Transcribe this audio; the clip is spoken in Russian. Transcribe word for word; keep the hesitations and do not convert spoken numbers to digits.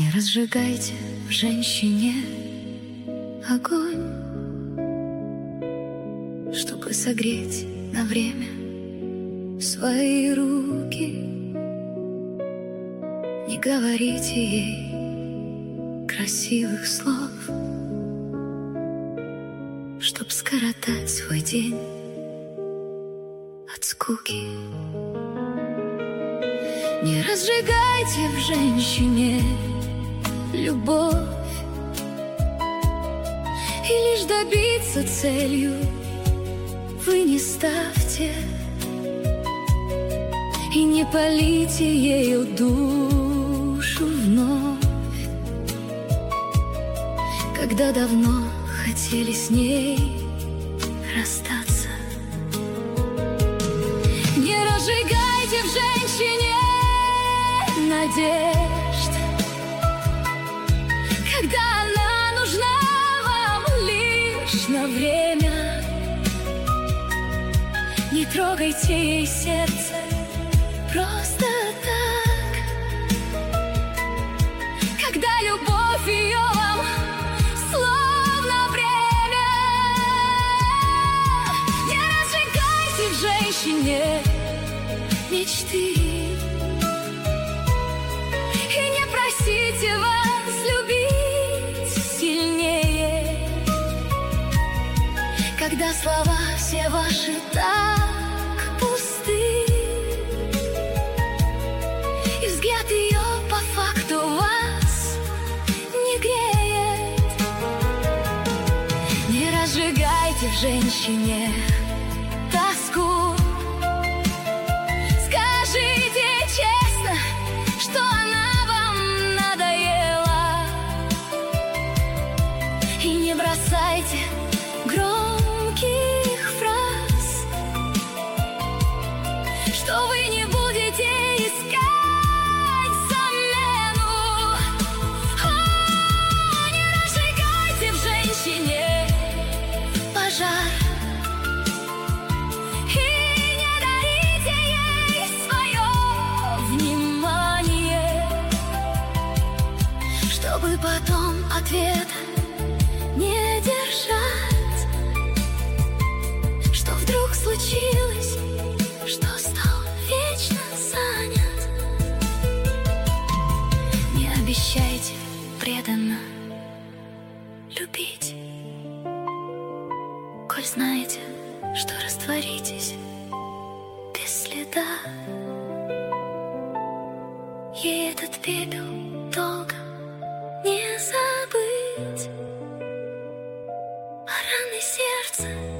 Не разжигайте в женщине огонь, чтобы согреть на время свои руки. Не говорите ей красивых слов, чтоб скоротать свой день от скуки. Не разжигайте в женщине любовь, и лишь добиться целью вы не ставьте, и не полите ею душу вновь, когда давно хотели с ней расстаться. Не разжигайте в женщине надежд, когда она нужна вам лишь на время. Не трогайте ей сердце просто так, когда любовь ее вам словно бремя. Не разжигайте в женщине мечты, и не просите вас любить сильнее, когда слова все ваши так пусты, и взгляд ее по факту вас не греет. Не разжигайте в женщине тоску, скажите честно, что она вам надоела, и не бросайте громких фраз, что вы не будете искать замену. О, не разжигайте в женщине пожар, и не дарите ей свое внимание, чтобы потом ответа не держать. Что вдруг случилось, что стал вечно занят? Не обещайте преданно любить, коль знаете, что растворитесь без следа. Ей этот пепел долго не забыть, а раны сердца